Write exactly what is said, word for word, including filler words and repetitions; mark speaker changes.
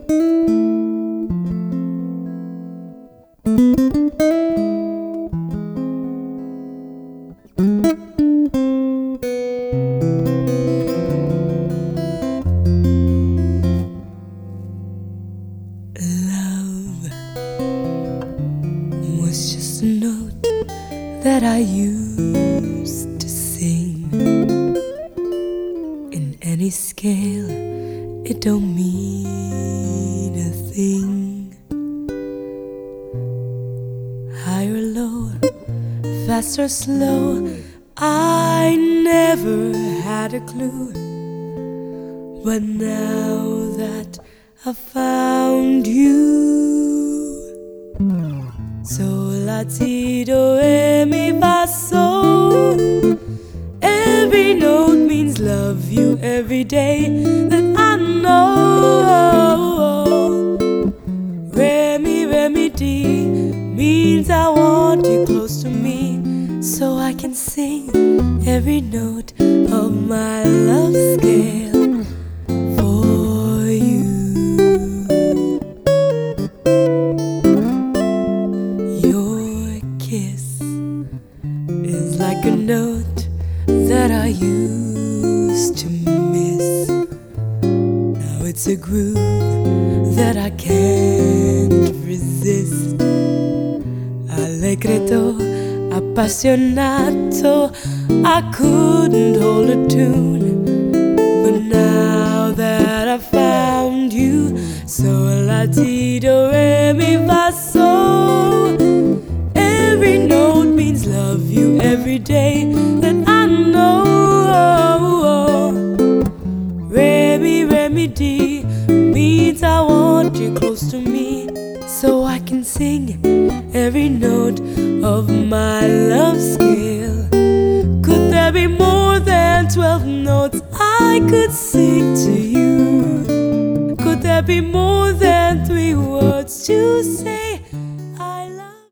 Speaker 1: Love was just a note that I used to sing. In any scale, it don't mean a thing. High or low, fast or slow, I never had a clue. But now that I found you, so la ti do re mi fa so. Every note means love you every day that I know. Re mi re mi di means I want you close to me, so I can sing every note of my love scale for you. Your kiss is like a note that I used to miss. Now it's a groove that I can't resist. Allegretto, appassionato, I couldn't hold a tune. But now that I found you, so la ti do re mi fa so. Every note means love you every day that I know. Re mi re mi di means I want you close to me, so I can sing every note of my love scale. Could there be more than twelve notes I could sing to you? Could there be more than three words to say